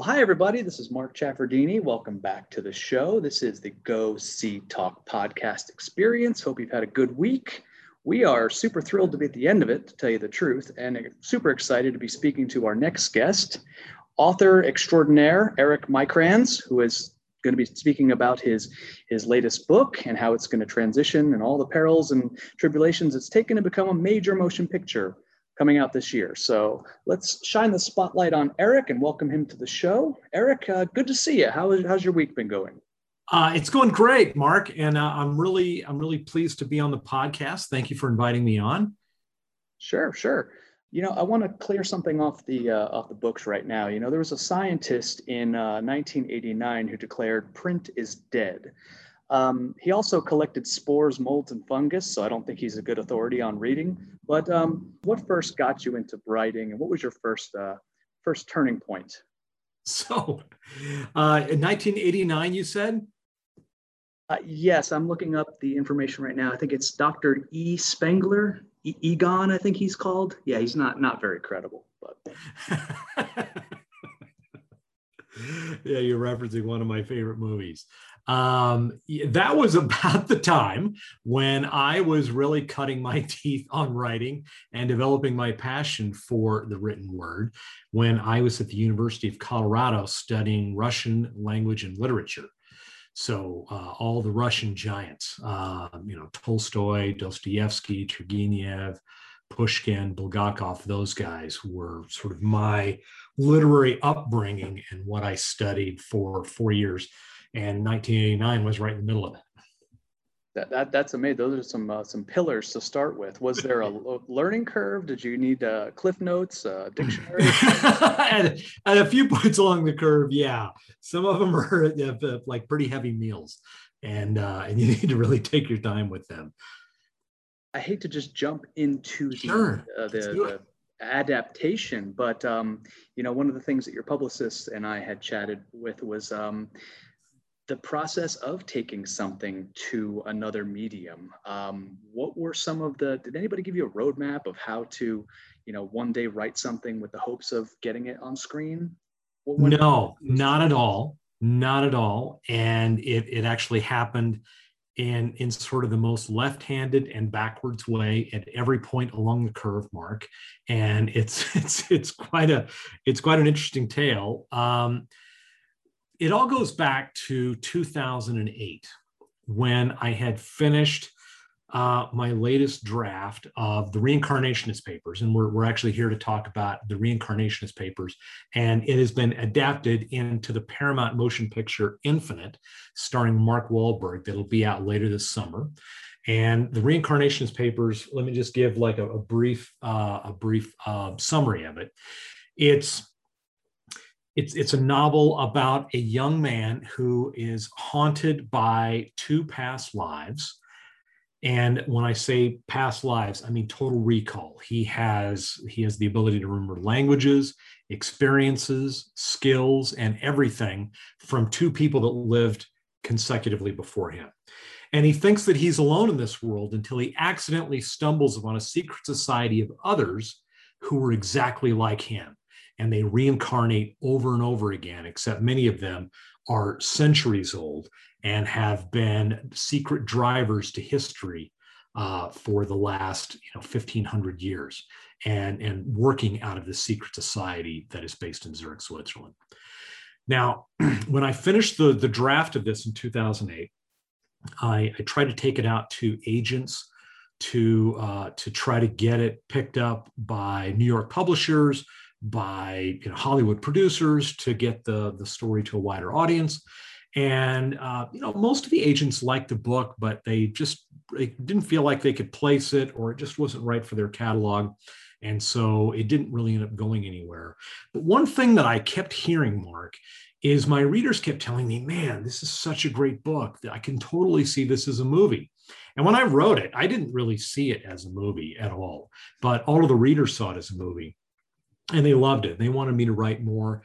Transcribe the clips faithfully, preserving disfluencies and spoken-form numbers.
Well, hi, everybody. This is Mark Chaffardini. Welcome back to the show. This is the Go See Talk podcast experience. Hope you've had a good week. We are super thrilled to be at the end of it, to tell you the truth, and super excited to be speaking to our next guest, author extraordinaire Eric Micrans, who is going to be speaking about his, his latest book and how it's going to transition and all the perils and tribulations it's taken to become a major motion picture coming out this year. So let's shine the spotlight on Eric and welcome him to the show. Eric, uh, good to see you. How is, how's your week been going? Uh, it's going great, Mark, and uh, I'm really I'm really pleased to be on the podcast. Thank you for inviting me on. Sure, sure. You know, I want to clear something off the uh, off the books right now. You know, there was a scientist in uh, nineteen eighty-nine who declared print is dead. Um, he also collected spores, molds, and fungus, so I don't think he's a good authority on reading. But um, what first got you into writing, and what was your first uh, first turning point? So, uh, in nineteen eighty-nine, you said? Uh, yes, I'm looking up the information right now. I think it's Doctor E. Spengler, e- Egon, I think he's called. Yeah, he's not not very credible, but. Yeah, you're referencing one of my favorite movies. Um, that was about the time when I was really cutting my teeth on writing and developing my passion for the written word when I was at the University of Colorado studying Russian language and literature. So uh, all the Russian giants, uh, you know, Tolstoy, Dostoevsky, Turgenev, Pushkin, Bulgakov, those guys were sort of my literary upbringing and what I studied for four years. And nineteen eighty-nine was right in the middle of that. That, that that's amazing. Those are some uh, some pillars to start with. Was there a learning curve? Did you need uh, cliff notes, uh, dictionary? at, at a few points along the curve, yeah. Some of them are uh, like pretty heavy meals, and uh, and you need to really take your time with them. I hate to just jump into the sure. uh, the, the adaptation, but um, you know, one of the things that your publicist and I had chatted with was um, the process of taking something to another medium. Um, what were some of the, did anybody give you a roadmap of how to, you know, one day write something with the hopes of getting it on screen? No, not at all. Not at all. And it, it actually happened in, in sort of the most left-handed and backwards way at every point along the curve, Mark. And it's, it's, it's quite a, it's quite an interesting tale. Um, It all goes back to two thousand eight when I had finished uh, my latest draft of the Reincarnationist Papers. And we're, we're actually here to talk about the Reincarnationist Papers. And it has been adapted into the Paramount motion picture Infinite, starring Mark Wahlberg, that'll be out later this summer. And the Reincarnationist Papers, let me just give like a, a brief, uh, a brief uh, summary of it. It's It's, it's a novel about a young man who is haunted by two past lives. And when I say past lives, I mean total recall. He has, he has the ability to remember languages, experiences, skills, and everything from two people that lived consecutively before him. And he thinks that he's alone in this world until he accidentally stumbles upon a secret society of others who are exactly like him. And they reincarnate over and over again, except many of them are centuries old and have been secret drivers to history uh, for the last you know, fifteen hundred years and, and working out of the secret society that is based in Zurich, Switzerland. Now, when I finished the, the draft of this in two thousand eight, I, I tried to take it out to agents to, uh, to try to get it picked up by New York publishers, by you know, Hollywood producers to get the, the story to a wider audience. And, uh, you know, most of the agents liked the book, but they just they didn't feel like they could place it, or it just wasn't right for their catalog. And so it didn't really end up going anywhere. But one thing that I kept hearing, Mark, is my readers kept telling me, man, this is such a great book that I can totally see this as a movie. And when I wrote it, I didn't really see it as a movie at all, but all of the readers saw it as a movie. And they loved it. They wanted me to write more.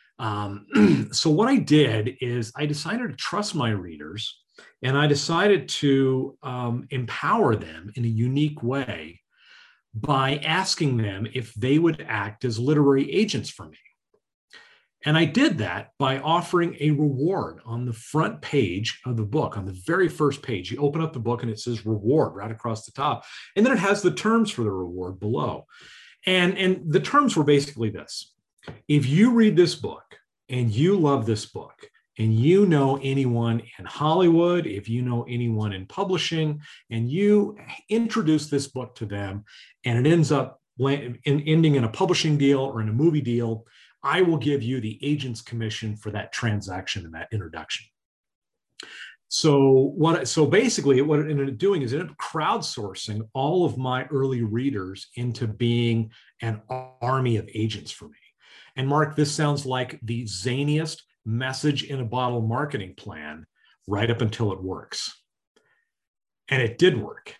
Um, so what I did is I decided to trust my readers, and I decided to um, empower them in a unique way by asking them if they would act as literary agents for me. And I did that by offering a reward on the front page of the book, on the very first page. You open up the book and it says reward right across the top. And then it has the terms for the reward below. And, and the terms were basically this. If you read this book and you love this book, and you know anyone in Hollywood, if you know anyone in publishing, and you introduce this book to them, and it ends up in, ending in a publishing deal or in a movie deal, I will give you the agent's commission for that transaction and that introduction. So what? So basically, what it ended up doing is it ended up crowdsourcing all of my early readers into being an army of agents for me. And Mark, this sounds like the zaniest message in a bottle marketing plan right up until it works. And it did work.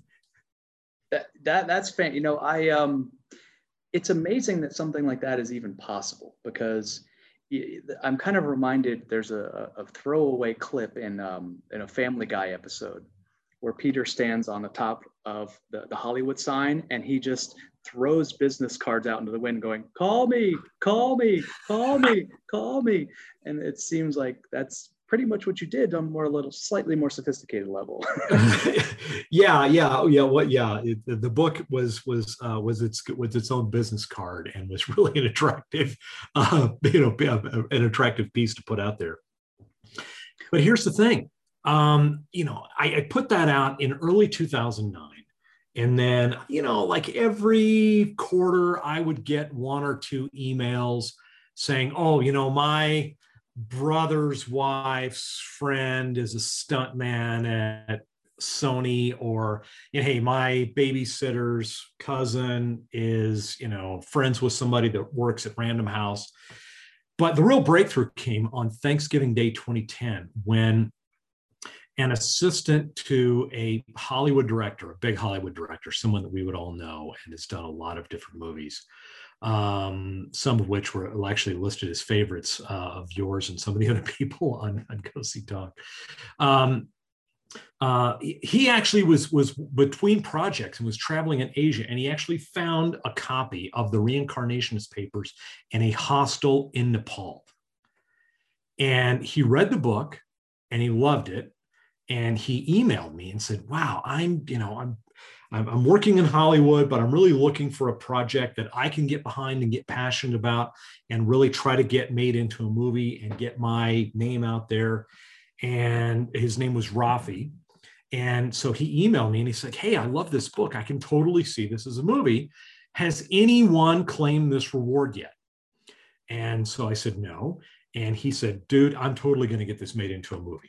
That, that that's fan. You know, I um, it's amazing that something like that is even possible, because I'm kind of reminded there's a, a throwaway clip in um, in a Family Guy episode where Peter stands on the top of the, the Hollywood sign and he just throws business cards out into the wind going, call me, call me, call me, call me. And it seems like that's pretty much what you did on more a little slightly more sophisticated level. yeah, yeah, yeah. What? Yeah, it, the book was was uh, was its was its own business card and was really an attractive, uh, you know, an attractive piece to put out there. But here's the thing, um, you know, I, I put that out in early two thousand nine. And then, you know, like every quarter, I would get one or two emails saying, oh, you know, my brother's wife's friend is a stuntman at Sony, or, you know, hey, my babysitter's cousin is, you know, friends with somebody that works at Random House. But the real breakthrough came on Thanksgiving Day twenty ten, when an assistant to a Hollywood director, a big Hollywood director, someone that we would all know and has done a lot of different movies, um, some of which were actually listed as favorites uh, of yours and some of the other people on, on Go See Talk. Um, uh, he actually was, was between projects and was traveling in Asia, and he actually found a copy of the Reincarnationist Papers in a hostel in Nepal. And he read the book and he loved it. And he emailed me and said, wow, I'm, you know, I'm, I'm, I'm working in Hollywood, but I'm really looking for a project that I can get behind and get passionate about and really try to get made into a movie and get my name out there. And his name was Rafi. And so he emailed me and he said, hey, I love this book. I can totally see this as a movie. Has anyone claimed this reward yet? And so I said, no. And he said, dude, I'm totally going to get this made into a movie.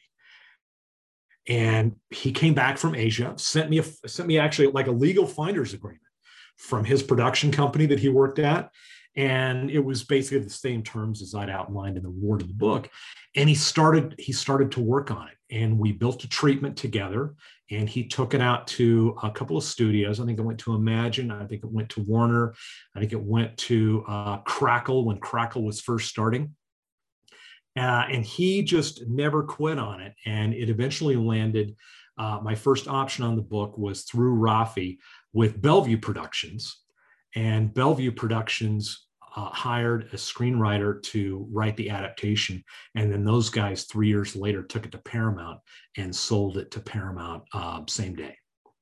And he came back from Asia, sent me a, sent me actually like a legal finder's agreement from his production company that he worked at. And it was basically the same terms as I'd outlined in the reward of the book. And he started, he started to work on it. And we built a treatment together, and he took it out to a couple of studios. I think it went to Imagine. I think it went to Warner. I think it went to uh, Crackle when Crackle was first starting. Uh, and he just never quit on it. And it eventually landed. Uh, my first option on the book was through Rafi with Bellevue Productions. And Bellevue Productions uh, hired a screenwriter to write the adaptation. And then those guys, three years later, took it to Paramount and sold it to Paramount uh, same day.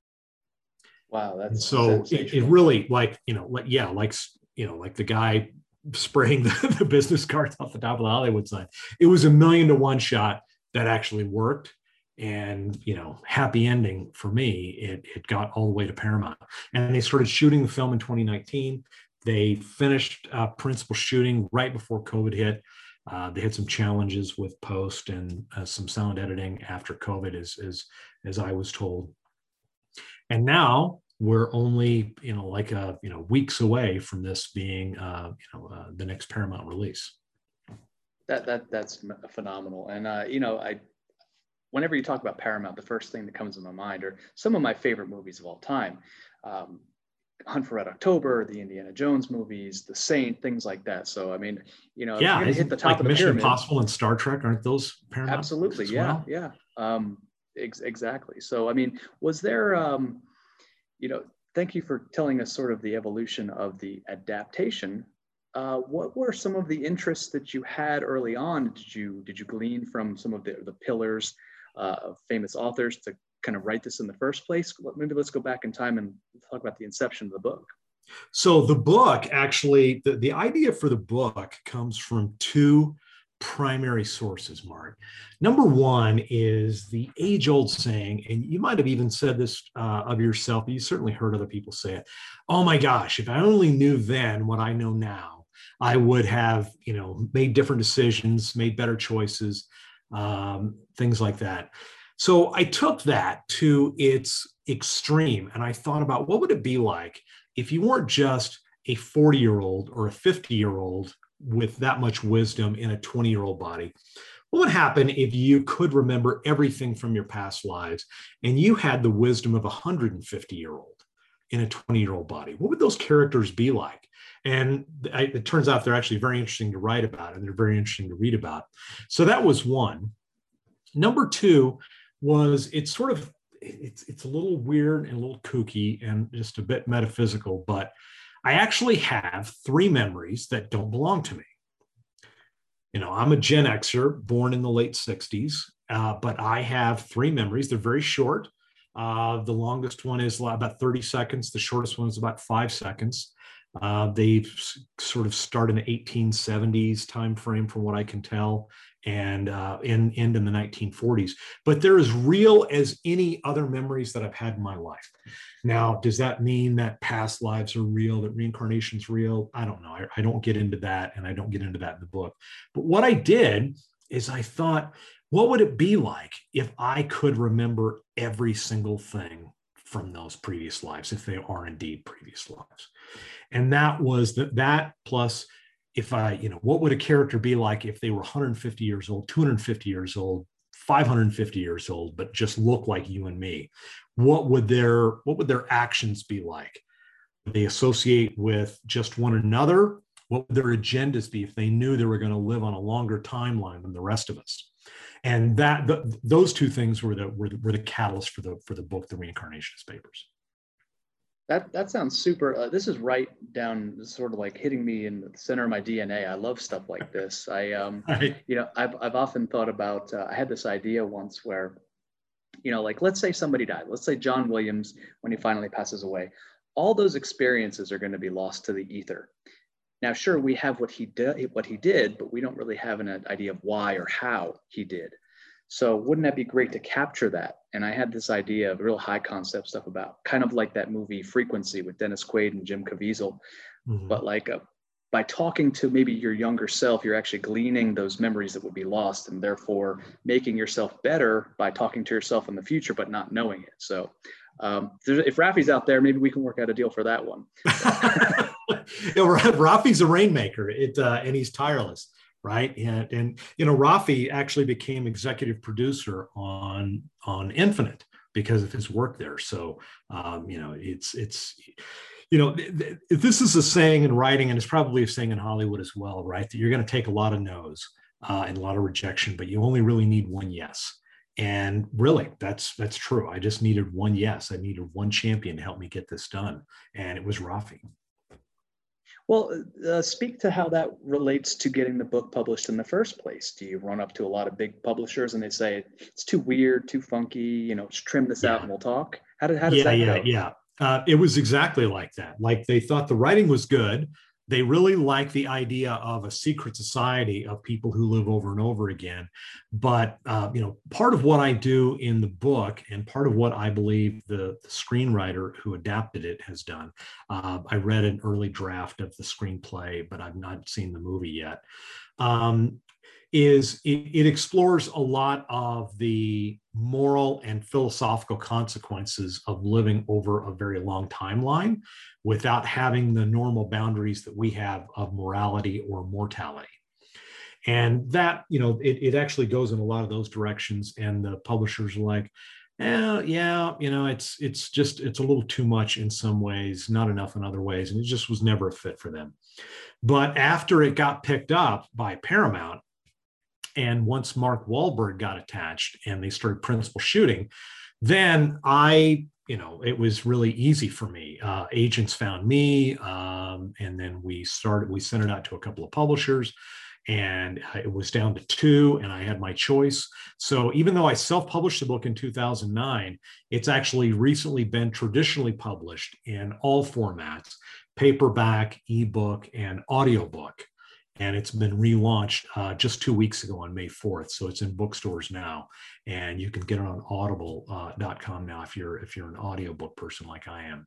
Wow, that's and so it, it really, like, you know, like, yeah, like, you know, like the guy spraying the, the business cards off the top of the Hollywood sign. It was a million to one shot that actually worked. And, you know, happy ending for me, it, it got all the way to Paramount. And they started shooting the film in twenty nineteen. They finished uh, principal shooting right before COVID hit. Uh, they had some challenges with post and uh, some sound editing after COVID, as, as, as I was told. And now we're only, you know, like, a, you know, weeks away from this being, uh, you know, uh, the next Paramount release. That, that, that's phenomenal. And, uh, you know, I, whenever you talk about Paramount, the first thing that comes to my mind are some of my favorite movies of all time. Um, Hunt for Red October, the Indiana Jones movies, The Saint, things like that. So, I mean, you know, yeah, if you're gonna hit the top like of the Mission pyramid, Impossible and Star Trek, aren't those Paramount? Absolutely, yeah, well? yeah, um, ex- exactly. So, I mean, was there, um, you know, thank you for telling us sort of the evolution of the adaptation uh, what were some of the interests that you had early on? Did you did you glean from some of the, the pillars uh, of famous authors to kind of write this in the first place? Maybe let's go back in time and talk about the inception of the book. So the book actually, the, the idea for the book comes from two primary sources, Mark. Number one is the age-old saying, and you might have even said this uh, of yourself, but you certainly heard other people say it. Oh my gosh, if I only knew then what I know now, I would have, you know, made different decisions, made better choices, um, things like that. So I took that to its extreme, and I thought about what would it be like if you weren't just a forty-year-old or a fifty-year-old with that much wisdom in a twenty-year-old body. What would happen if you could remember everything from your past lives and you had the wisdom of a one hundred fifty-year-old in a twenty-year-old body? What would those characters be like? And it turns out they're actually very interesting to write about, and they're very interesting to read about. So that was one. Number two was it's sort of, it's, it's a little weird and a little kooky and just a bit metaphysical, but I actually have three memories that don't belong to me. You know, I'm a Gen Xer born in the late sixties, uh, but I have three memories. They're very short. Uh, the longest one is about thirty seconds. The shortest one is about five seconds. Uh, they sort of start in the eighteen seventies timeframe, from what I can tell, and uh, end, end in the nineteen forties. But they're as real as any other memories that I've had in my life. Now, does that mean that past lives are real, that reincarnation's real? I don't know. I, I don't get into that, and I don't get into that in the book. But what I did is I thought, what would it be like if I could remember every single thing from those previous lives, if they are indeed previous lives? And that was that, that plus if I, you know, what would a character be like if they were one hundred fifty years old, two hundred fifty years old, five hundred fifty years old, but just look like you and me? What would their, what would their actions be like? Would they associate with just one another? What would their agendas be if they knew they were going to live on a longer timeline than the rest of us? And that the, those two things were the, were the were the catalyst for the for the book, The Reincarnationist Papers. That that sounds super. Uh, this is right down, sort of like hitting me in the center of my D N A. I love stuff like this. I, um, right. you know, I've I've often thought about. Uh, I had this idea once where, you know, like let's say somebody died. Let's say John Williams, when he finally passes away, all those experiences are going to be lost to the ether. Now, sure, we have what he did, what he did, but we don't really have an idea of why or how he did. So wouldn't that be great to capture that? And I had this idea of real high concept stuff about kind of like that movie Frequency with Dennis Quaid and Jim Caviezel, mm-hmm. but like a, by talking to maybe your younger self, you're actually gleaning those memories that would be lost, and therefore making yourself better by talking to yourself in the future, but not knowing it. So um, if Rafi's out there, maybe we can work out a deal for that one. You know, Rafi's a rainmaker, it, uh, and he's tireless. Right. And, and, you know, Rafi actually became executive producer on, on Infinite because of his work there. So, um, you know, it's, it's, you know, th- th- this is a saying in writing, and it's probably a saying in Hollywood as well, right? That you're going to take a lot of no's uh, and a lot of rejection, but you only really need one yes. And really, that's, that's true. I just needed one yes. I needed one champion to help me get this done. And it was Rafi. Well, uh, speak to how that relates to getting the book published in the first place. Do you run up to a lot of big publishers and they say, it's too weird, too funky, you know, just trim this yeah. out and we'll talk? How, did, how does yeah, that yeah, go? Yeah, yeah. Uh, it was exactly like that. Like they thought the writing was good. They really like the idea of a secret society of people who live over and over again. But, uh, you know, part of what I do in the book, and part of what I believe the, the screenwriter who adapted it has done, uh, I read an early draft of the screenplay, but I've not seen the movie yet, um, is it, it explores a lot of the moral and philosophical consequences of living over a very long timeline without having the normal boundaries that we have of morality or mortality. And that, you know, it, it actually goes in a lot of those directions. And the publishers are like, eh, yeah, you know, it's it's just, it's a little too much in some ways, not enough in other ways. And it just was never a fit for them. But after it got picked up by Paramount, and once Mark Wahlberg got attached and they started principal shooting, then I you know, it was really easy for me. Uh, agents found me, um, and then we started, we sent it out to a couple of publishers, and it was down to two, and I had my choice. So even though I self-published the book in two thousand nine, it's actually recently been traditionally published in all formats: paperback, ebook, and audiobook. And it's been relaunched uh, just two weeks ago on May fourth. So it's in bookstores now, and you can get it on audible dot com now if you're if you're an audiobook person like I am.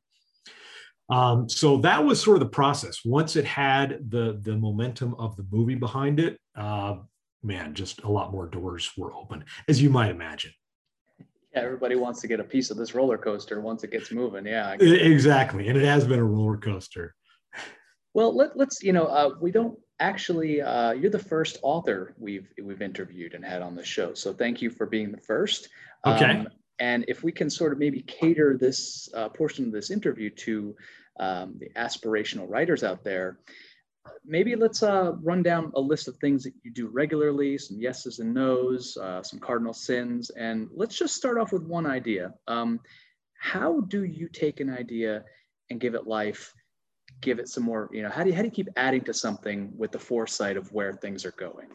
Um, so that was sort of the process. Once it had the the momentum of the movie behind it, uh, man, just a lot more doors were open, as you might imagine. Yeah, everybody wants to get a piece of this roller coaster once it gets moving. Yeah, exactly, and it has been a roller coaster. Well, let, let's you know uh, we don't actually. Uh, you're the first author we've we've interviewed and had on the show, so thank you for being the first. Okay. Um, And if we can sort of maybe cater this uh, portion of this interview to um, the aspirational writers out there, maybe let's uh, run down a list of things that you do regularly, some yeses and nos, uh, some cardinal sins. And let's just start off with one idea. Um, how do you take an idea and give it life, give it some more, you know, how do you, how do you keep adding to something with the foresight of where things are going?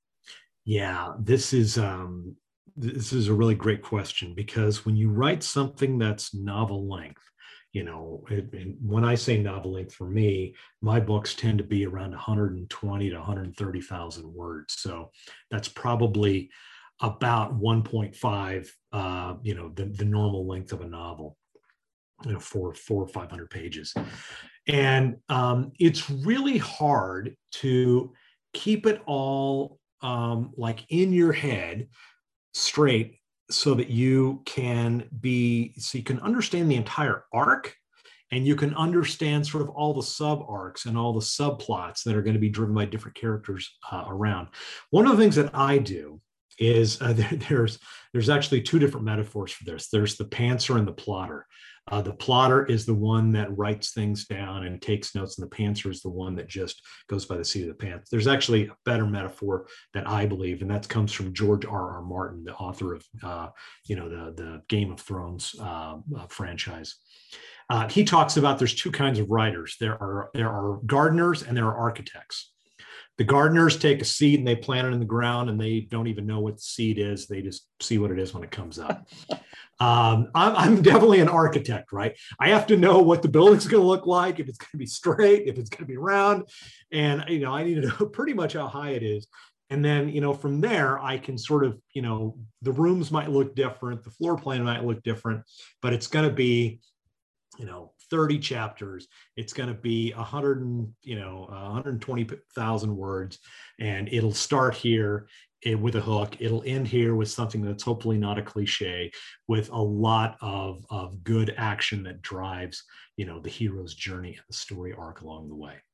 Yeah, this is... Um... This is a really great question, because when you write something that's novel length, you know, it, when I say novel length, for me, my books tend to be around one hundred twenty to one hundred thirty thousand words. So that's probably about one point five, uh, you know, the, the normal length of a novel, you know, four, four or five hundred pages. And um, it's really hard to keep it all um, like in your head straight, so that you can be, so you can understand the entire arc, and you can understand sort of all the sub arcs and all the subplots that are going to be driven by different characters uh, around. One of the things that I do is uh, there, there's there's actually two different metaphors for this. There's the pantser and the plotter. Uh, the plotter is the one that writes things down and takes notes, and the pantser is the one that just goes by the seat of the pants. There's actually a better metaphor that I believe, and that comes from George R. R. Martin, the author of, uh, you know, the, the Game of Thrones uh, uh, franchise. Uh, he talks about there's two kinds of writers. There are, there are gardeners and there are architects. The gardeners take a seed and they plant it in the ground, and they don't even know what the seed is. They just see what it is when it comes up. Um, I'm, I'm definitely an architect, right? I have to know what the building's going to look like, if it's going to be straight, if it's going to be round. And, you know, I need to know pretty much how high it is. And then, you know, from there, I can sort of, you know, the rooms might look different, the floor plan might look different, but it's going to be, you know, thirty chapters. It's going to be a hundred and, you know, one hundred twenty thousand words, and it'll start here with a hook. It'll end here with something that's hopefully not a cliche, with a lot of, of good action that drives, you know, the hero's journey and the story arc along the way.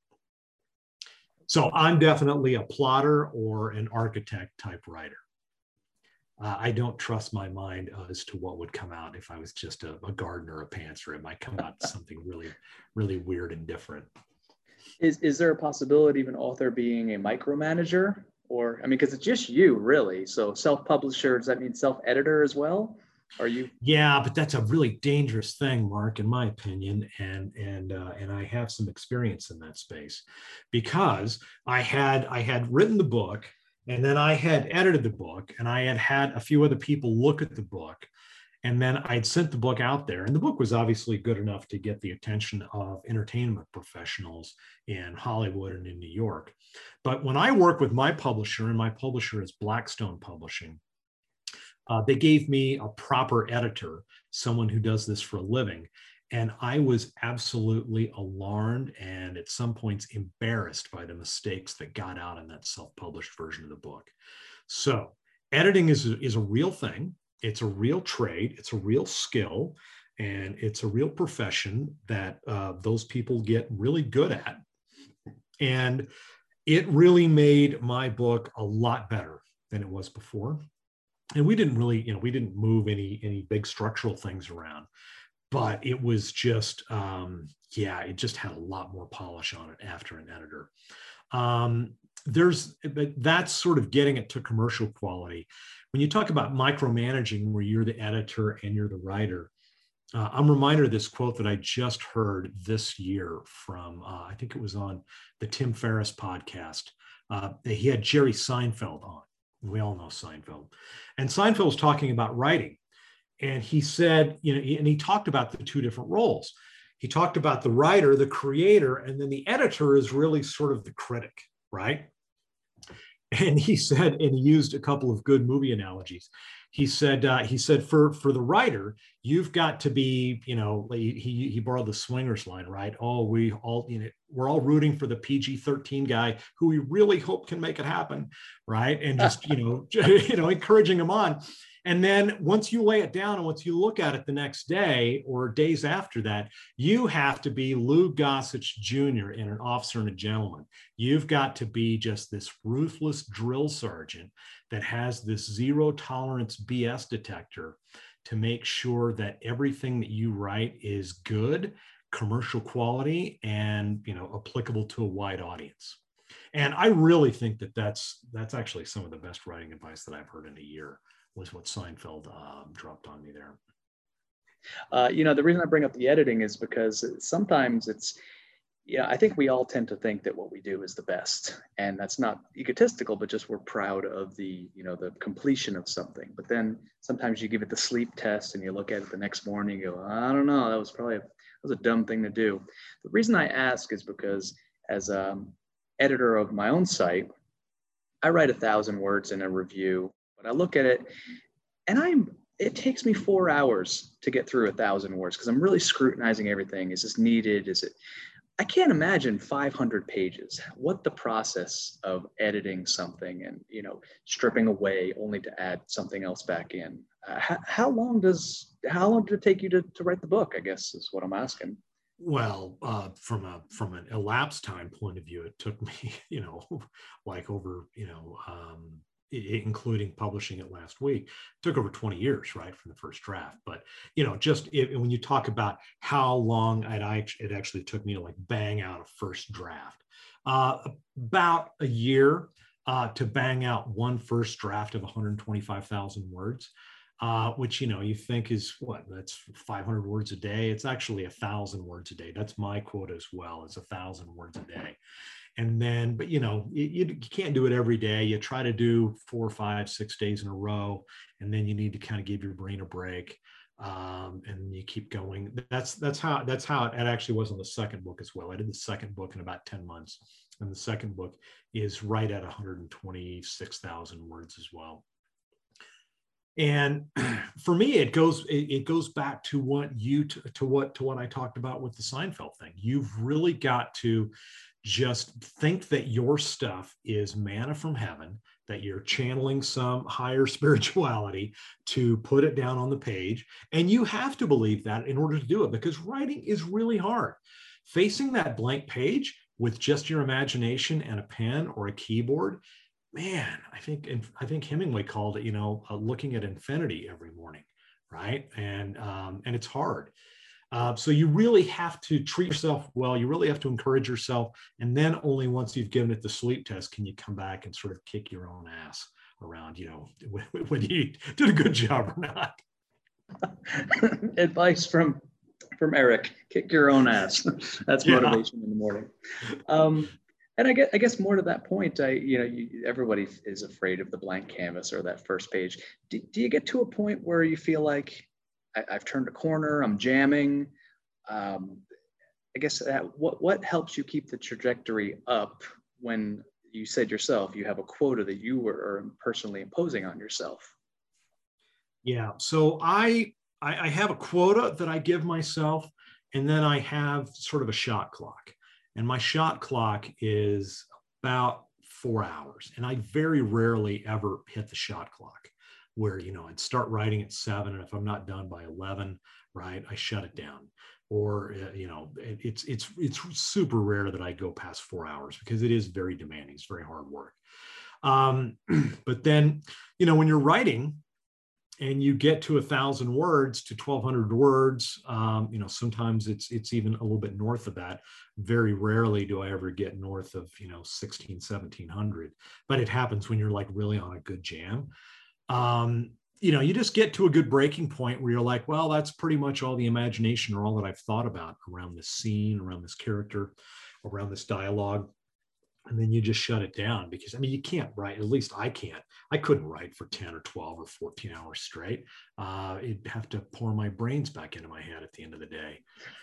So I'm definitely a plotter or an architect type writer. Uh, I don't trust my mind uh, as to what would come out if I was just a, a gardener or a pantser. It might come out something really, really weird and different. Is, is there a possibility of an author being a micromanager? Or, I mean, because it's just you, really. So self-publisher, does that mean self-editor as well? Are you? Yeah, but that's a really dangerous thing, Mark, in my opinion. And and uh, and I have some experience in that space, because I had I had written the book, and then I had edited the book, and I had had a few other people look at the book. And then I'd sent the book out there, and the book was obviously good enough to get the attention of entertainment professionals in Hollywood and in New York. But when I work with my publisher, and my publisher is Blackstone Publishing, uh, they gave me a proper editor, someone who does this for a living. And I was absolutely alarmed and at some points embarrassed by the mistakes that got out in that self-published version of the book. So editing is, is a real thing. It's a real trade. It's a real skill. And it's a real profession that uh, those people get really good at. And it really made my book a lot better than it was before. And we didn't really, you know, we didn't move any, any big structural things around, but it was just, um, yeah, it just had a lot more polish on it after an editor. Um, there's, but that's sort of getting it to commercial quality. When you talk about micromanaging, where you're the editor and you're the writer, Uh, I'm reminded of this quote that I just heard this year from, uh, I think it was on the Tim Ferriss podcast. Uh, he had Jerry Seinfeld on. We all know Seinfeld. And Seinfeld was talking about writing. And he said, you know, and he talked about the two different roles. He talked about the writer, the creator, and then the editor is really sort of the critic, right? And he said, and he used a couple of good movie analogies. He said, uh, he said, for for the writer, you've got to be, you know, he he borrowed the Swingers line, right? Oh, we all, you know, we're all rooting for the P G thirteen guy who we really hope can make it happen, right? And just, you know, you know, encouraging him on. And then once you lay it down and once you look at it the next day or days after that, you have to be Lou Gossett Junior in An Officer and a Gentleman. You've got to be just this ruthless drill sergeant that has this zero tolerance B S detector to make sure that everything that you write is good, commercial quality, and, you know, applicable to a wide audience. And I really think that that's that's actually some of the best writing advice that I've heard in a year, was what Seinfeld um, dropped on me there. Uh, you know, the reason I bring up the editing is because sometimes it's, yeah, I think we all tend to think that what we do is the best, and that's not egotistical, but just we're proud of the, you know, the completion of something. But then sometimes you give it the sleep test and you look at it the next morning, you go, I don't know, that was probably a, that was a dumb thing to do. The reason I ask is because as um editor of my own site, I write a thousand words in a review, but I look at it and I'm, it takes me four hours to get through a thousand words because I'm really scrutinizing everything. Is this needed? Is it, I can't imagine five hundred pages, what the process of editing something and, you know, stripping away only to add something else back in. Uh, how, how long does, how long did it take you to, to write the book, I guess is what I'm asking. Well, uh, from a from an elapsed time point of view, it took me, you know, like over, you know, um, I- including publishing it last week, it took over twenty years, right, from the first draft. But, you know, just it, when you talk about how long it, I, it actually took me to like bang out a first draft, uh, about a year uh, to bang out one first draft of one hundred twenty-five thousand words. Uh, which, you know, you think is what, that's five hundred words a day. It's actually a thousand words a day. That's my quota as well. It's a thousand words a day. And then, but, you know, you, you can't do it every day. You try to do four, five, six days in a row, and then you need to kind of give your brain a break. Um, and you keep going. That's, that's how, that's how it, it actually was on the second book as well. I did the second book in about ten months. And the second book is right at one hundred twenty-six thousand words as well. And for me, it goes it, it goes back to what you to, to what to what I talked about with the Seinfeld thing. You've really got to just think that your stuff is manna from heaven, that you're channeling some higher spirituality to put it down on the page. And you have to believe that in order to do it, because writing is really hard. Facing that blank page with just your imagination and a pen or a keyboard, man, I think I think Hemingway called it, you know, uh, looking at infinity every morning, right? And um, and it's hard. Uh, so you really have to treat yourself well. You really have to encourage yourself, and then only once you've given it the sleep test can you come back and sort of kick your own ass around, you know, whether you did a good job or not. Advice from from Eric: kick your own ass. That's motivation yeah. in the morning. Um, And I guess, I guess more to that point, I, you know, you, everybody is afraid of the blank canvas or that first page. Do, do you get to a point where you feel like I, I've turned a corner, I'm jamming? Um, I guess that, what, what helps you keep the trajectory up when you said yourself, you have a quota that you were personally imposing on yourself? Yeah, so I, I, I have a quota that I give myself, and then I have sort of a shot clock. And my shot clock is about four hours. And I very rarely ever hit the shot clock where, you know, I'd start writing at seven. And if I'm not done by eleven, right, I shut it down. Or, uh, you know, it, it's, it's, it's super rare that I go past four hours because it is very demanding. It's very hard work. Um, but then, you know, when you're writing, and you get to a thousand words to twelve hundred words, um, you know, sometimes it's it's even a little bit north of that. Very rarely do I ever get north of, you know, sixteen, seventeen hundred, but it happens when you're like really on a good jam. Um, you know, you just get to a good breaking point where you're like, well, that's pretty much all the imagination or all that I've thought about around this scene, around this character, around this dialogue. And then you just shut it down because, I mean, you can't write, at least I can't. I couldn't write for ten or twelve or fourteen hours straight. Uh, it'd have to pour my brains back into my head at the end of the day.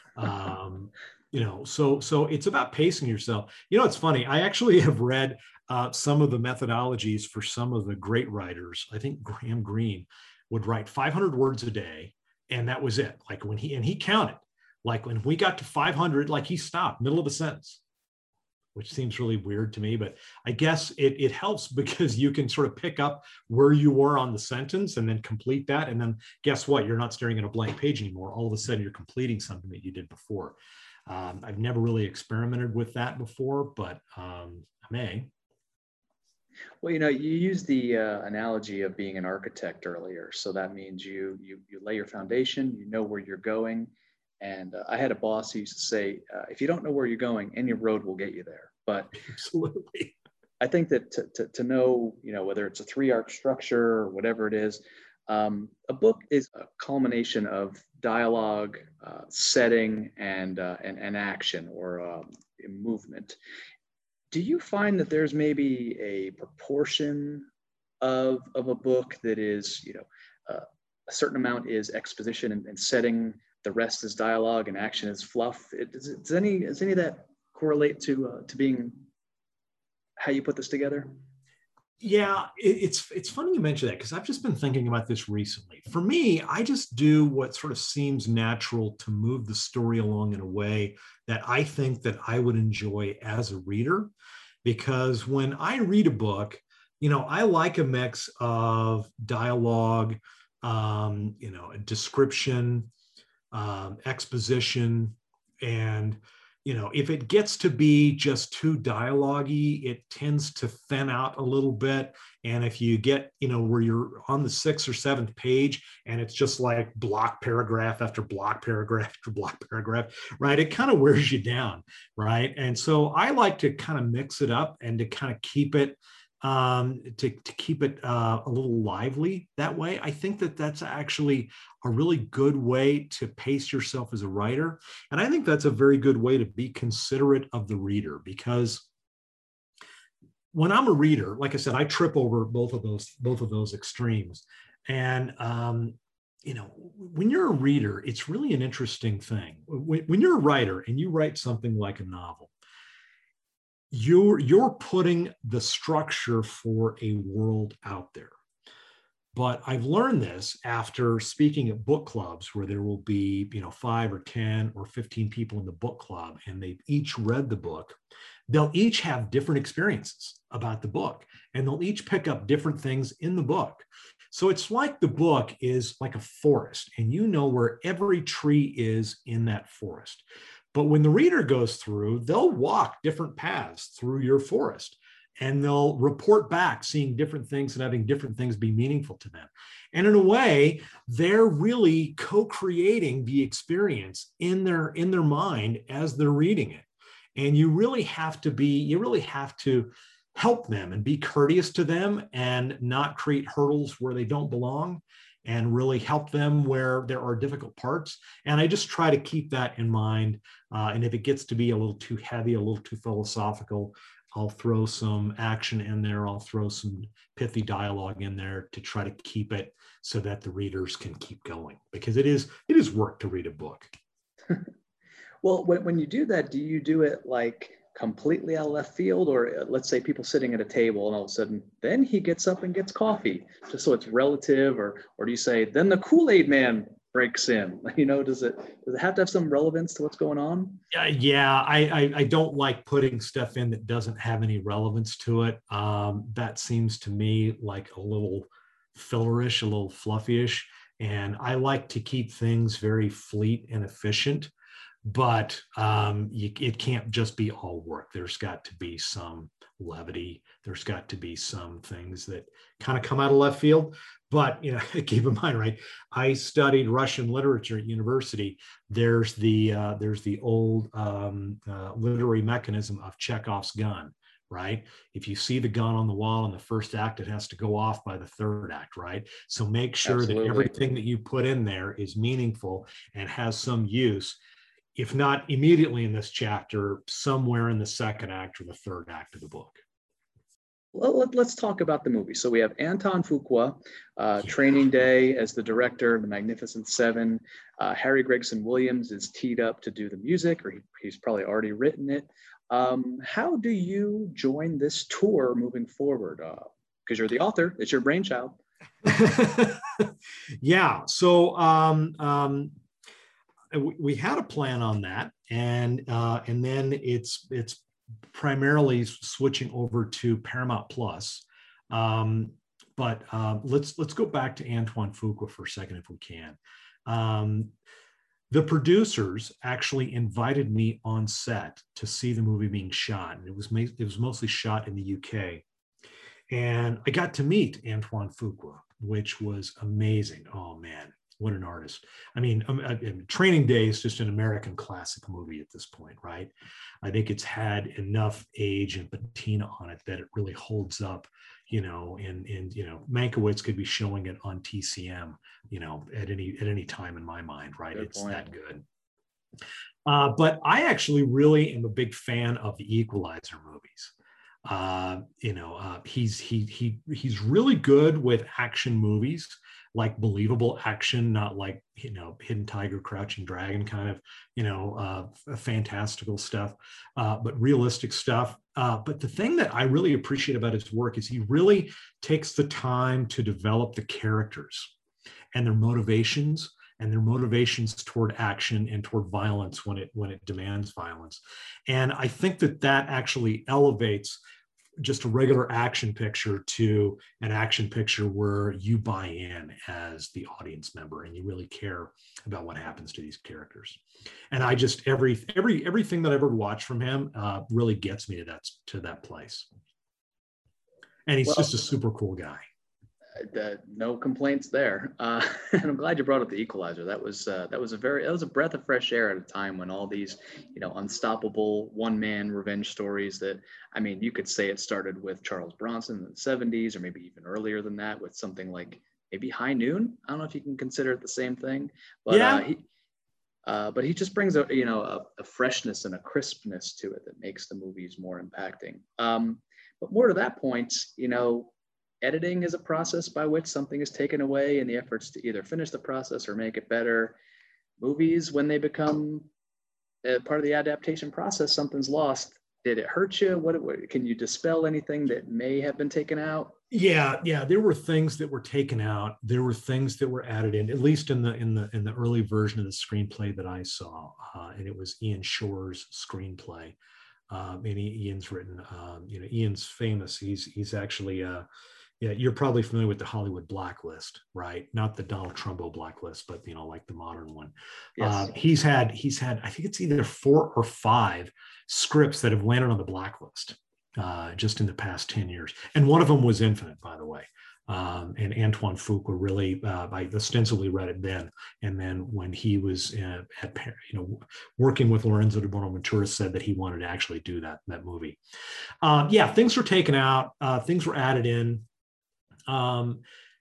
Um, you know, so so it's about pacing yourself. You know, it's funny. I actually have read uh, some of the methodologies for some of the great writers. I think Graham Greene would write five hundred words a day, and that was it. Like when he and he counted, like when we got to five hundred, like he stopped middle of a sentence, which seems really weird to me, but I guess it, it helps because you can sort of pick up where you were on the sentence and then complete that. And then guess what? You're not staring at a blank page anymore. All of a sudden you're completing something that you did before. Um, I've never really experimented with that before, but um, I may. Well, you know, you used the uh, analogy of being an architect earlier. So that means you, you, you lay your foundation, you know where you're going. And uh, I had a boss who used to say, uh, if you don't know where you're going, any road will get you there. But absolutely, I think that to, to, to know, you know, whether it's a three arc structure or whatever it is, um, a book is a culmination of dialogue, uh, setting, and, uh, and, and action or um, movement. Do you find that there's maybe a proportion of, of a book that is, you know, uh, a certain amount is exposition and, and setting, the rest is dialogue and action is fluff? It, does, does any does any of that correlate to uh, to being how you put this together? Yeah, it, it's it's funny you mention that because I've just been thinking about this recently. For me, I just do what sort of seems natural to move the story along in a way that I think that I would enjoy as a reader. Because when I read a book, you know, I like a mix of dialogue, um, you know, a description, um, exposition, and you know, if it gets to be just too dialogue-y, it tends to thin out a little bit. And if you get, you know, where you're on the sixth or seventh page and it's just like block paragraph after block paragraph after block paragraph, right? It kind of wears you down, right? And so I like to kind of mix it up and to kind of keep it um, to, to keep it uh, a little lively that way. I think that that's actually a really good way to pace yourself as a writer. And I think that's a very good way to be considerate of the reader, because when I'm a reader, like I said, I trip over both of those, both of those extremes. And, um, you know, when you're a reader, it's really an interesting thing. When, when you're a writer and you write something like a novel, you're you're putting the structure for a world out there. But I've learned this after speaking at book clubs where there will be, you know, five or ten or fifteen people in the book club, and they've each read the book. They'll each have different experiences about the book, and they'll each pick up different things in the book. So it's like the book is like a forest, and you know where every tree is in that forest. But when the reader goes through, they'll walk different paths through your forest, and they'll report back seeing different things and having different things be meaningful to them. And in a way, they're really co-creating the experience in their, in their mind as they're reading it. And you really have to be, you really have to help them and be courteous to them and not create hurdles where they don't belong, and really help them where there are difficult parts. And I just try to keep that in mind. Uh, and if it gets to be a little too heavy, a little too philosophical, I'll throw some action in there. I'll throw some pithy dialogue in there to try to keep it so that the readers can keep going, because it is, it is work to read a book. Well, when, when you do that, do you do it like completely out of left field, or uh, let's say people sitting at a table and all of a sudden then he gets up and gets coffee, just so it's relative? Or or do you say then the Kool-Aid man breaks in? You know, does it does it have to have some relevance to what's going on? Uh, yeah, I, I I don't like putting stuff in that doesn't have any relevance to it. Um, that seems to me like a little fillerish, a little fluffyish, and I like to keep things very fleet and efficient. But um, you, it can't just be all work. There's got to be some levity. There's got to be some things that kind of come out of left field. But you know, keep in mind, right? I studied Russian literature at university. There's the uh, there's the old um, uh, literary mechanism of Chekhov's gun, right? If you see the gun on the wall in the first act, it has to go off by the third act, right? So make sure Absolutely. that everything that you put in there is meaningful and has some use, if not immediately in this chapter, somewhere in the second act or the third act of the book. Well, let, us talk about the movie. So we have Anton Fuqua, uh, yeah. Training Day as the director, The Magnificent Seven. Uh, Harry Gregson Williams is teed up to do the music, or he, he's probably already written it. Um, how do you join this tour moving forward? Because uh, you're the author, it's your brainchild. Yeah, so um, um, we, we had a plan on that, and uh, and then it's it's primarily switching over to Paramount Plus. Um, but uh, let's let's go back to Antoine Fuqua for a second, if we can. Um, the producers actually invited me on set to see the movie being shot, and it was it was mostly shot in the U K. And I got to meet Antoine Fuqua, which was amazing. Oh man, what an artist. I mean, um, uh, Training Day is just an American classic movie at this point, right? I think it's had enough age and patina on it that it really holds up, you know, and, and you know, Mankiewicz could be showing it on T C M, you know, at any, at any time in my mind, right? Good it's point. That good. Uh, but I actually really am a big fan of the Equalizer movies. Uh, you know, uh, he's he he he's really good with action movies, like believable action, not like, you know, Hidden Tiger, Crouching Dragon kind of, you know, uh, fantastical stuff, uh, but realistic stuff. Uh, but the thing that I really appreciate about his work is he really takes the time to develop the characters and their motivations and their motivations toward action and toward violence when it when it demands violence. And I think that that actually elevates just a regular action picture to an action picture where you buy in as the audience member and you really care about what happens to these characters. And I just, every, every, everything that I've ever watched from him uh, really gets me to that, to that place. And he's well, just a super cool guy. Uh, no complaints there. Uh, and I'm glad you brought up the Equalizer. That was uh, that was a very that was a breath of fresh air at a time when all these, you know, unstoppable one-man revenge stories that, I mean, you could say it started with Charles Bronson in the seventies, or maybe even earlier than that, with something like maybe High Noon. I don't know if you can consider it the same thing, but yeah. uh, he uh, but he just brings a you know a, a freshness and a crispness to it that makes the movies more impacting. Um, but more to that point, you know. Editing is a process by which something is taken away in the efforts to either finish the process or make it better. Movies, when they become a part of the adaptation process, something's lost. Did it hurt you? What, what can you dispel anything that may have been taken out? Yeah, yeah, there were things that were taken out. There were things that were added in, at least in the in the in the early version of the screenplay that I saw, uh, and it was Ian Shore's screenplay. Um, and Ian's written, um, you know, Ian's famous. He's he's actually. Uh, Yeah, you're probably familiar with the Hollywood blacklist, right? Not the Donald Trumbo blacklist, but, you know, like the modern one. Yes. Uh, he's had, he's had, I think it's either four or five scripts that have landed on the blacklist uh, just in the past ten years. And one of them was Infinite, by the way. Um, and Antoine Fuqua really, uh, I ostensibly read it then. And then when he was uh, at, you know, working with Lorenzo de Bonaventura, said that he wanted to actually do that, that movie. Uh, yeah, things were taken out, uh, things were added in. Um,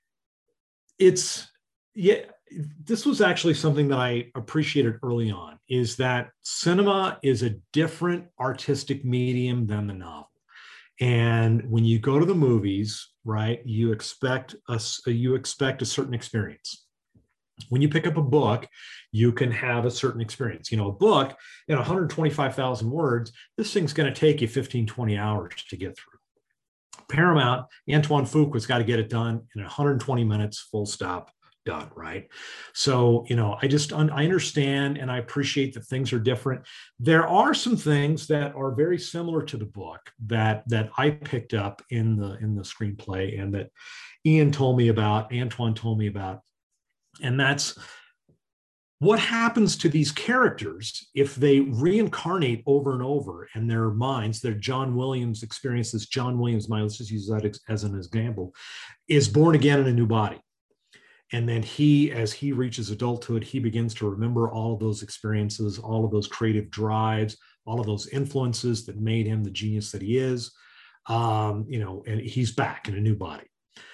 it's, yeah, this was actually something that I appreciated early on, is that cinema is a different artistic medium than the novel. And when you go to the movies, right, you expect a, you expect a certain experience. When you pick up a book, you can have a certain experience. You know, a book in one hundred twenty-five thousand words, this thing's going to take you fifteen, twenty hours to get through. Paramount, Antoine Fuqua's got to get it done in one hundred twenty minutes, full stop, done, right? So, you know, I just, I understand and I appreciate that things are different. There are some things that are very similar to the book that, that I picked up in the, in the screenplay and that Ian told me about, Antoine told me about, and that's what happens to these characters if they reincarnate over and over in their minds. Their John Williams experiences, John Williams, my, let's just use that as an example, is born again in a new body. And then he, as he reaches adulthood, he begins to remember all of those experiences, all of those creative drives, all of those influences that made him the genius that he is. um, you know, and he's back in a new body.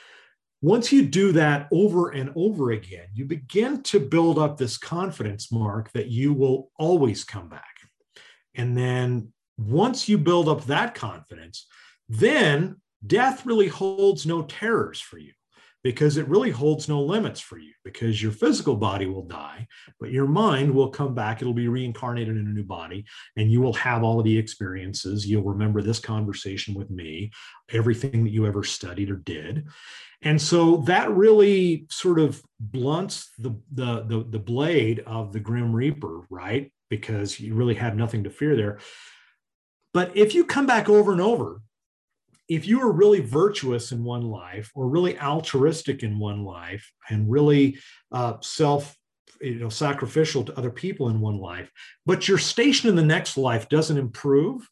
Once you do that over and over again, you begin to build up this confidence, Mark, that you will always come back. And then once you build up that confidence, then death really holds no terrors for you, because it really holds no limits for you, because your physical body will die, but your mind will come back. It'll be reincarnated in a new body, and you will have all of the experiences. You'll remember this conversation with me, everything that you ever studied or did. And so that really sort of blunts the, the, the, the blade of the Grim Reaper, right? Because you really have nothing to fear there. But if you come back over and over, if you are really virtuous in one life, or really altruistic in one life, and really uh, self, you know, sacrificial to other people in one life, but your station in the next life doesn't improve,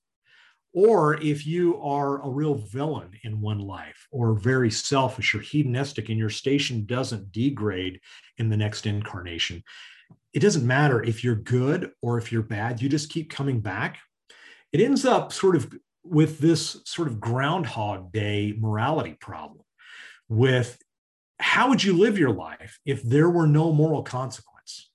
or if you are a real villain in one life, or very selfish or hedonistic, and your station doesn't degrade in the next incarnation, it doesn't matter if you're good or if you're bad, you just keep coming back. It ends up sort of with this sort of Groundhog Day morality problem with how would you live your life if there were no moral consequence?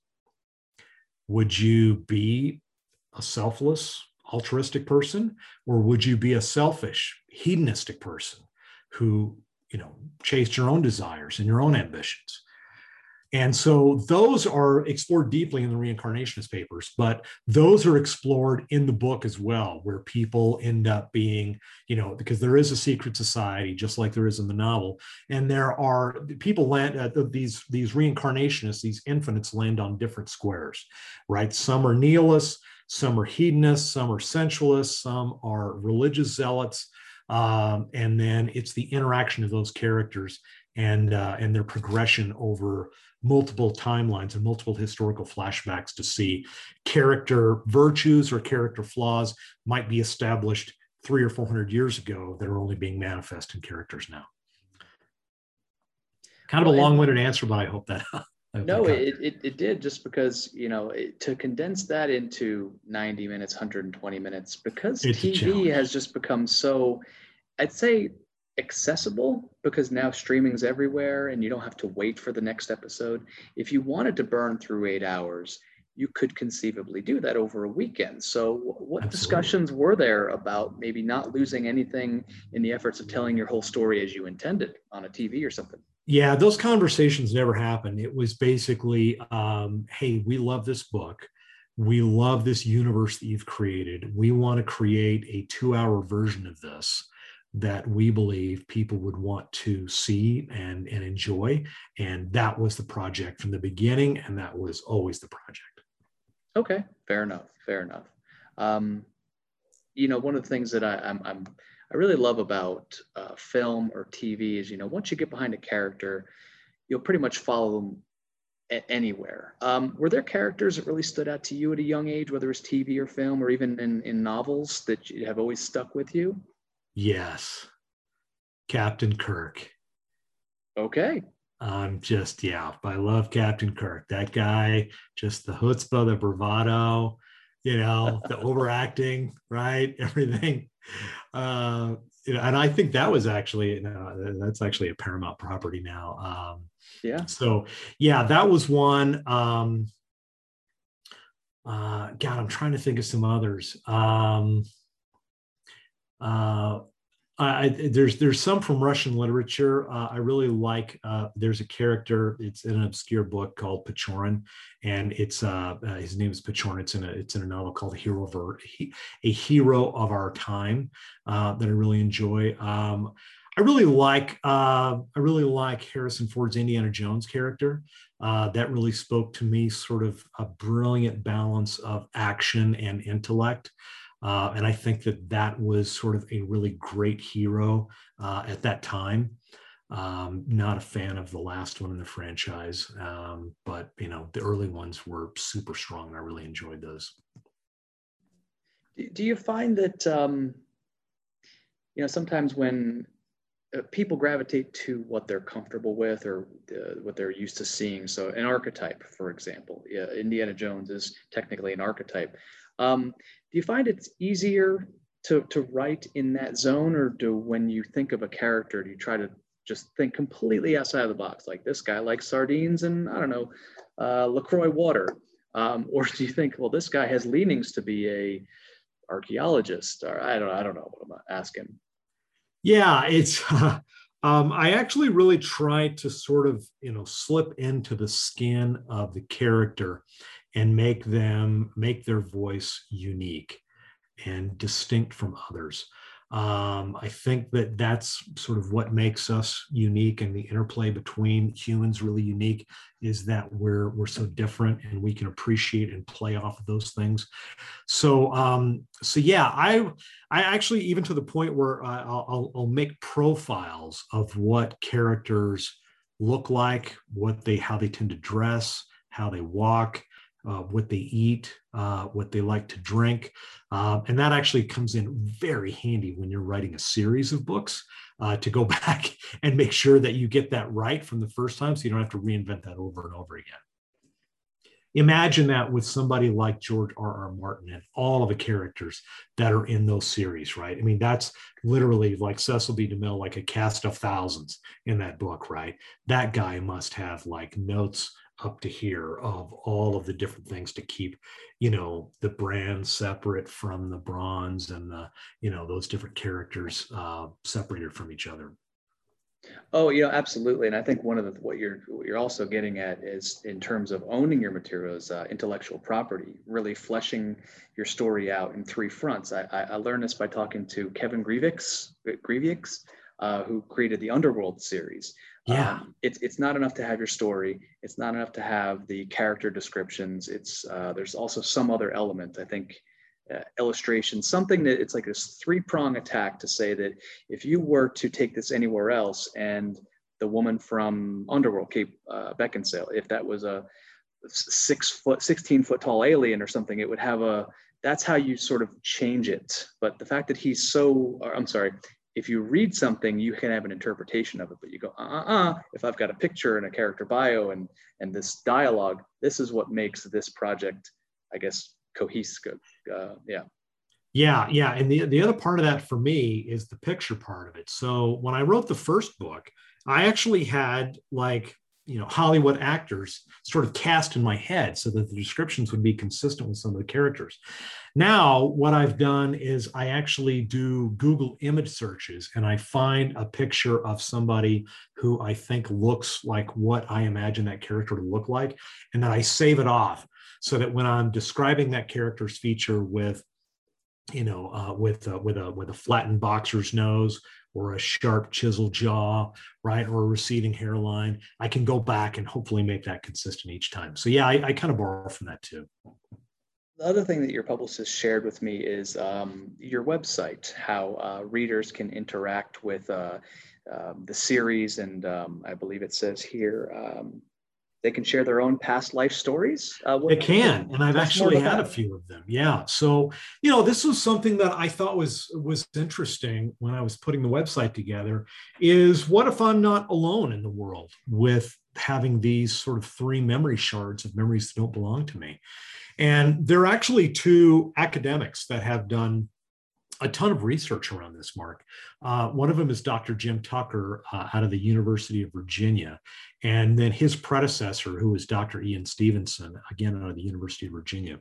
Would you be a selfless, altruistic person, or would you be a selfish, hedonistic person who, you know, chased your own desires and your own ambitions? And so those are explored deeply in the reincarnationist papers, but those are explored in the book as well, where people end up being, you know, because there is a secret society, just like there is in the novel. And there are people land, uh, these, these reincarnationists, these infinites land on different squares, right? Some are nihilists, some are hedonists, some are sensualists, some are religious zealots. Um, and then it's the interaction of those characters and, uh, and their progression over multiple timelines and multiple historical flashbacks to see character virtues or character flaws might be established three or four hundred years ago that are only being manifest in characters now. Kind of well, a long-winded answer, but I hope that. I hope no, that it, it it did, just because, you know, it, to condense that into ninety minutes, one hundred twenty minutes, because it's T V has just become so, I'd say, accessible, because now streaming's everywhere and you don't have to wait for the next episode. If you wanted to burn through eight hours, you could conceivably do that over a weekend. So what Absolutely. discussions were there about maybe not losing anything in the efforts of telling your whole story as you intended on a T V or something? Yeah, those conversations never happened. It was basically, um, hey, we love this book. We love this universe that you've created. We want to create a two-hour version of this that we believe people would want to see and, and enjoy. And that was the project from the beginning, and that was always the project. Okay, fair enough, fair enough. Um, you know, one of the things that I, I'm, I'm I really love about uh, film or T V is, you know, once you get behind a character, you'll pretty much follow them a- anywhere. Um, were there characters that really stood out to you at a young age, whether it's T V or film or even in, in novels, that have always stuck with you? Yes. Captain Kirk. Okay. I'm just, yeah, I love Captain Kirk. That guy, just the chutzpah, the bravado, you know, the overacting, right? Everything. Uh, you know, and I think that was actually, you know, that's actually a Paramount property now. Um, yeah. So, yeah, that was one. Um, uh, God, I'm trying to think of some others. Um, uh, I, there's there's some from Russian literature. Uh, I really like. Uh, there's a character. It's in an obscure book called Pechorin, and it's uh, uh, his name is Pechorin. It's in a it's in a novel called A Hero of Our, a Hero of Our Time uh, that I really enjoy. Um, I really like. Uh, I really like Harrison Ford's Indiana Jones character. Uh, that really spoke to me. Sort of a brilliant balance of action and intellect. Uh, and I think that that was sort of a really great hero uh, at that time. Um, not a fan of the last one in the franchise, um, but you know, the early ones were super strong, and I really enjoyed those. Do you find that um, you know, sometimes when uh, people gravitate to what they're comfortable with or uh, what they're used to seeing? So an archetype, for example, yeah, Indiana Jones is technically an archetype. Um, do you find it's easier to to write in that zone, or do when you think of a character, do you try to just think completely outside of the box? Like, this guy likes sardines and, I don't know, uh, LaCroix water. Um, or do you think, well, this guy has leanings to be a archaeologist? Or I don't I don't know what I'm asking. Yeah, it's uh, um, I actually really try to sort of, you know, slip into the skin of the character and make them make their voice unique and distinct from others. Um, I think that that's sort of what makes us unique, and the interplay between humans really unique is that we're we're so different, and we can appreciate and play off of those things. So, um, so yeah, I, I actually, even to the point where I, I'll, I'll make profiles of what characters look like, what they, how they tend to dress, how they walk, uh, what they eat, uh, what they like to drink. Uh, and that actually comes in very handy when you're writing a series of books, uh, to go back and make sure that you get that right from the first time, so you don't have to reinvent that over and over again. Imagine that with somebody like George R R. Martin and all of the characters that are in those series, right? I mean, that's literally like Cecil B. DeMille, like a cast of thousands in that book, right? That guy must have like notes up to here of all of the different things to keep, you know, the brand separate from the bronze, and the, you know, those different characters uh, separated from each other. Oh, you know, absolutely. And I think one of the, what you're what you're also getting at is, in terms of owning your materials, uh, intellectual property, really fleshing your story out in three fronts. I, I, I learned this by talking to Kevin Grievix, Grievix uh, who created the Underworld series. Yeah. Um, it's it's not enough to have your story. It's not enough to have the character descriptions. It's uh, there's also some other element, I think. Uh, illustration, something that it's like this three-prong attack to say that if you were to take this anywhere else, and the woman from Underworld, Kate uh, Beckinsale, if that was a six foot, sixteen foot tall alien or something, it would have a, that's how you sort of change it. But the fact that he's so, or, I'm sorry, if you read something, you can have an interpretation of it, but you go, uh-uh, if I've got a picture and a character bio and, and this dialogue, this is what makes this project, I guess, cohesive. Uh, yeah. Yeah, yeah. And the, the other part of that for me is the picture part of it. So when I wrote the first book, I actually had like, you know, Hollywood actors sort of cast in my head so that the descriptions would be consistent with some of the characters. Now, what I've done is I actually do Google image searches, and I find a picture of somebody who I think looks like what I imagine that character to look like, and then I save it off, so that when I'm describing that character's feature with, you know, uh, with uh, with a with a flattened boxer's nose, or a sharp chiseled jaw, right, or a receding hairline, I can go back and hopefully make that consistent each time. So yeah, I, I kind of borrow from that too. The other thing that your publicist shared with me is um, your website, how uh, readers can interact with uh, um, the series, and um, I believe it says here, um, they can share their own past life stories. Uh, what, They can, and I've actually had that. a few of them. Yeah. So, you know, this was something that I thought was was interesting when I was putting the website together. Is what if I'm not alone in the world with having these sort of three memory shards of memories that don't belong to me? And there are actually two academics that have done a ton of research around this, Mark. Uh, one of them is Doctor Jim Tucker uh, out of the University of Virginia. And then his predecessor, who is Doctor Ian Stevenson, again, out of the University of Virginia.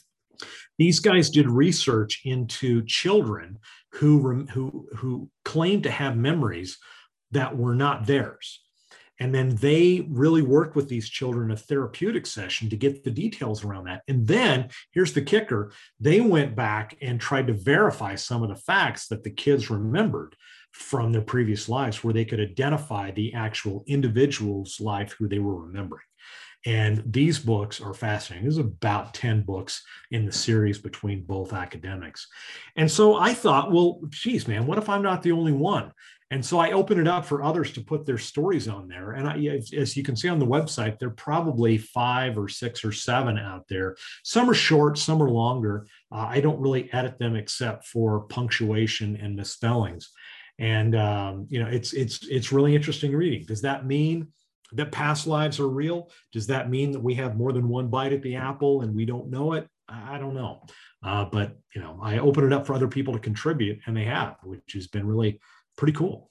These guys did research into children who, who, who claimed to have memories that were not theirs. And then they really worked with these children in a therapeutic session to get the details around that. And then here's the kicker. They went back and tried to verify some of the facts that the kids remembered from their previous lives, where they could identify the actual individual's life who they were remembering. And these books are fascinating. There's about ten books in the series between both academics. And so I thought, well, geez, man, what if I'm not the only one? And so I opened it up for others to put their stories on there. And I, as you can see on the website, there are probably five or six or seven out there. Some are short, some are longer. Uh, I don't really edit them except for punctuation and misspellings. And um, you know, it's it's it's really interesting reading. Does that mean that past lives are real? Does that mean that we have more than one bite at the apple and we don't know it? I don't know. Uh, but, you know, I open it up for other people to contribute, and they have, which has been really pretty cool.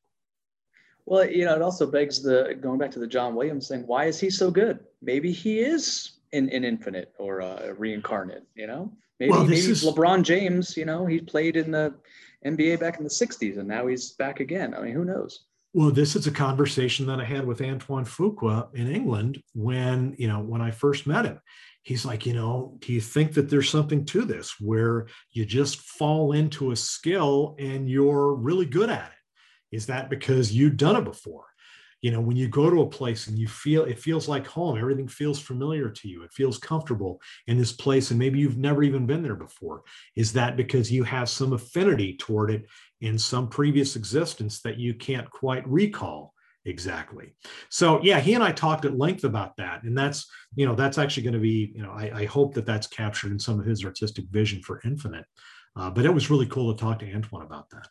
Well, you know, it also begs the, going back to the John Williams thing, why is he so good? Maybe he is an, an infinite or a reincarnate, you know? Maybe, well, maybe is... LeBron James, you know, he played in the N B A back in the sixties and now he's back again. I mean, who knows? Well, this is a conversation that I had with Antoine Fuqua in England when, you know, when I first met him. He's like, you know, do you think that there's something to this where you just fall into a skill and you're really good at it? Is that because you've done it before? You know, when you go to a place and you feel, it feels like home, everything feels familiar to you. It feels comfortable in this place. And maybe you've never even been there before. Is that because you have some affinity toward it in some previous existence that you can't quite recall exactly? So yeah, he and I talked at length about that. And that's, you know, that's actually going to be, you know, I, I hope that that's captured in some of his artistic vision for Infinite. Uh, but it was really cool to talk to Antoine about that.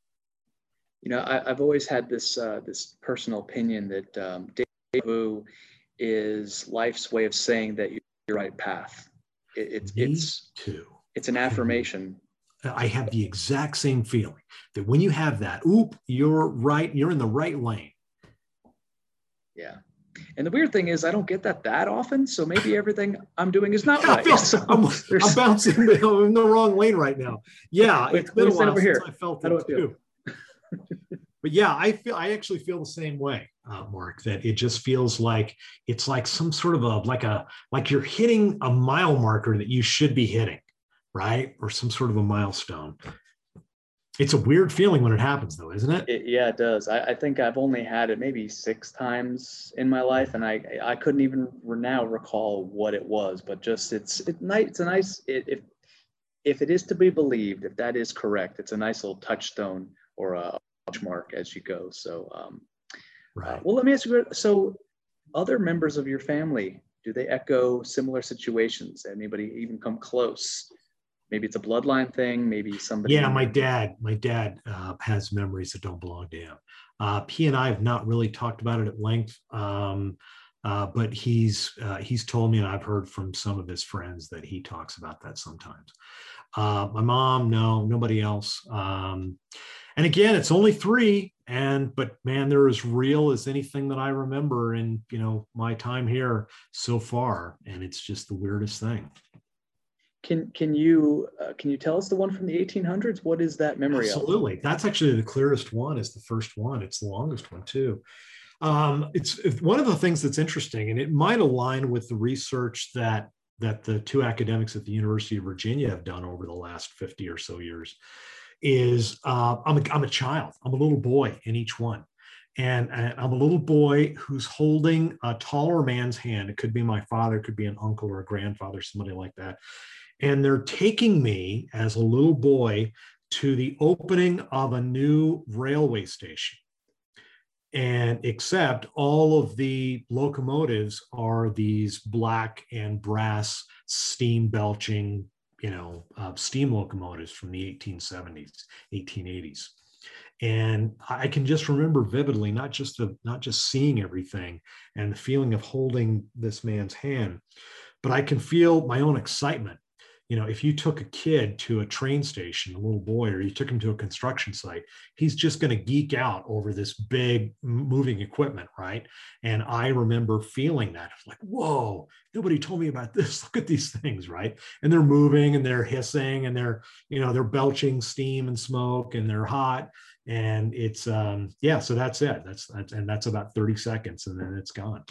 You know, I, I've always had this uh, this personal opinion that um, deja vu is life's way of saying that you're on the right path. It, it's Me it's too. It's an affirmation. I have the exact same feeling that when you have that, oop, you're right, you're in the right lane. Yeah. And the weird thing is, I don't get that that often. So maybe everything I'm doing is not right. Feel, so I'm, I'm bouncing in the wrong lane right now. Yeah, Wait, it's been a while over since here. I felt How it too. But yeah, I feel I actually feel the same way, uh, Mark. That it just feels like it's like some sort of a like a like you're hitting a mile marker that you should be hitting, right? Or some sort of a milestone. It's a weird feeling when it happens, though, isn't it? it yeah, it does. I, I think I've only had it maybe six times in my life, and I I couldn't even now recall what it was. But just it's it nice. It's a nice it, if if it is to be believed, if that is correct, it's a nice little touchstone or a mark as you go. So, um, right. Uh, well, let me ask you. So, other members of your family, do they echo similar situations? Anybody even come close? Maybe it's a bloodline thing. Maybe somebody. Yeah, my dad. My dad uh, has memories that don't belong to him. Uh, he and I have not really talked about it at length, um, uh, but he's uh, he's told me, and I've heard from some of his friends that he talks about that sometimes. Uh, my mom, no, nobody else. Um, and again, it's only three, and but man, they're as real as anything that I remember in, you know, my time here so far, and it's just the weirdest thing. Can can you uh, can you tell us the one from the eighteen hundreds? What is that memory Absolutely. of? Absolutely, that's actually the clearest one. Is the first one. It's the longest one too. Um, it's, it's one of the things that's interesting, and it might align with the research that that the two academics at the University of Virginia have done over the last fifty or so years. Is uh, I'm, a, I'm a child. I'm a little boy in each one. And, and I'm a little boy who's holding a taller man's hand. It could be my father, it could be an uncle or a grandfather, somebody like that. And they're taking me as a little boy to the opening of a new railway station. And except all of the locomotives are these black and brass steam belching, you know, uh, steam locomotives from the eighteen seventies, eighteen eighties. And I can just remember vividly, not just the, not just seeing everything and the feeling of holding this man's hand, but I can feel my own excitement. You know, if you took a kid to a train station, a little boy, or you took him to a construction site, he's just going to geek out over this big moving equipment, right? And I remember feeling that, like, whoa, nobody told me about this. Look at these things, right? And they're moving and they're hissing and they're, you know, they're belching steam and smoke and they're hot. And it's, um, yeah, so that's it. That's, that's, and that's about thirty seconds and then it's gone.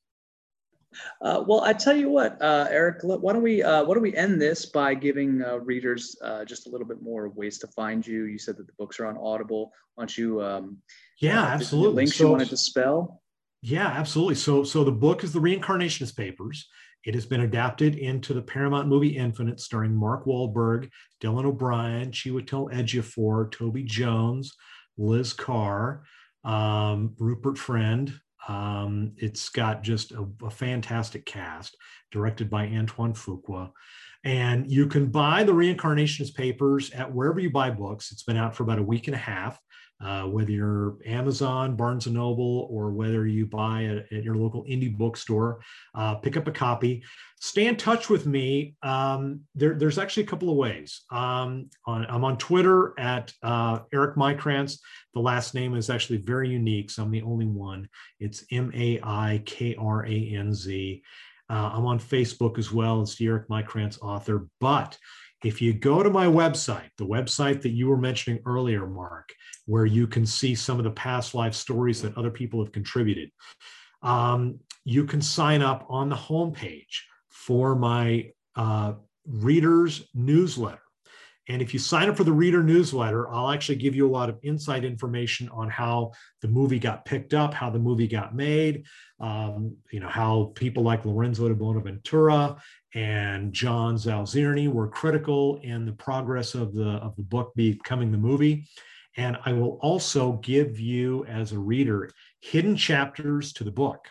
Uh, well, I tell you what, uh, Eric, why don't we uh, why don't we end this by giving uh, readers uh, just a little bit more ways to find you? You said that the books are on Audible. Why don't you? Um, yeah, uh, absolutely. Links so, you wanted to spell? Yeah, absolutely. So, so the book is The Reincarnationist Papers. It has been adapted into the Paramount movie Infinite, starring Mark Wahlberg, Dylan O'Brien, Chiwetel Ejiofor, Toby Jones, Liz Carr, um, Rupert Friend. Um, it's got just a, a fantastic cast, directed by Antoine Fuqua. And you can buy the Reincarnationist Papers at wherever you buy books. It's been out for about a week and a half, uh, whether you're Amazon, Barnes and Noble, or whether you buy it at your local indie bookstore. Uh, pick up a copy. Stay in touch with me. Um, there, there's actually a couple of ways. Um, on, I'm on Twitter at uh, Eric Maikrantz. The last name is actually very unique, so I'm the only one. It's M A I K R A N Z. Uh, I'm on Facebook as well. It's the Eric Maikrantz author. But if you go to my website, the website that you were mentioning earlier, Mark, where you can see some of the past life stories that other people have contributed, um, you can sign up on the homepage for my uh, readers newsletter. And if you sign up for the reader newsletter, I'll actually give you a lot of inside information on how the movie got picked up, how the movie got made, um, you know, how people like Lorenzo de Bonaventura and John Zalzirni were critical in the progress of the, of the book becoming the movie. And I will also give you, as a reader, hidden chapters to the book.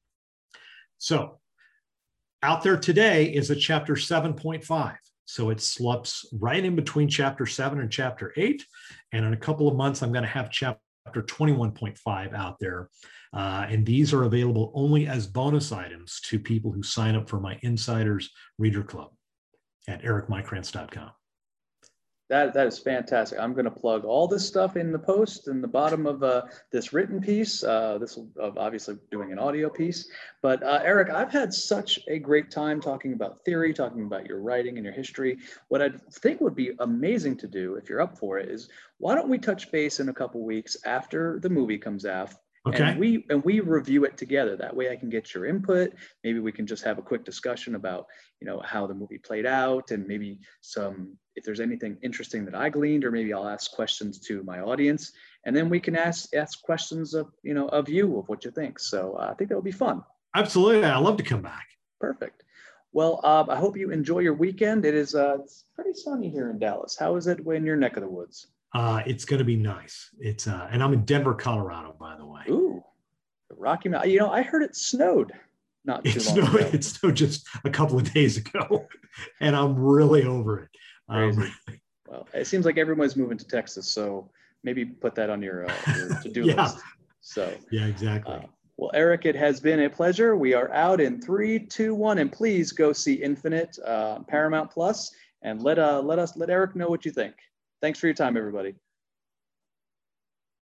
So out there today is a chapter seven point five. So it slips right in between chapter seven and chapter eight. And in a couple of months, I'm going to have chapter twenty-one point five out there. Uh, and these are available only as bonus items to people who sign up for my Insiders Reader Club at eric maikrantz dot com. That, that is fantastic. I'm going to plug all this stuff in the post in the bottom of uh, this written piece. Uh, this will uh, obviously doing an audio piece. But uh, Eric, I've had such a great time talking about theory, talking about your writing and your history. What I think would be amazing to do, if you're up for it, is why don't we touch base in a couple weeks after the movie comes out? Okay. And we and we review it together. That way I can get your input. Maybe we can just have a quick discussion about, you know, how the movie played out, and maybe some, if there's anything interesting that I gleaned, or maybe I'll ask questions to my audience, and then we can ask ask questions of, you know, of you, of what you think. So uh, I think that would be fun. Absolutely. I love to come back. Perfect. Well, uh, I hope you enjoy your weekend. It is uh, it's pretty sunny here in Dallas. How is it in your neck of the woods? Uh, it's going to be nice. It's uh, and I'm in Denver, Colorado, by the way. Ooh, the Rocky Mountain. You know, I heard it snowed not too It long snowed, ago. it snowed just a couple of days ago, and I'm really over it. Crazy. Um, Well, it seems like everyone's moving to Texas, so maybe put that on your, uh, your to-do Yeah. list. So, yeah, exactly. uh, well, Eric, it has been a pleasure. We are out in three, two, one, and please go see Infinite, uh, Paramount Plus, and let uh let us let Eric know what you think. Thanks for your time, everybody.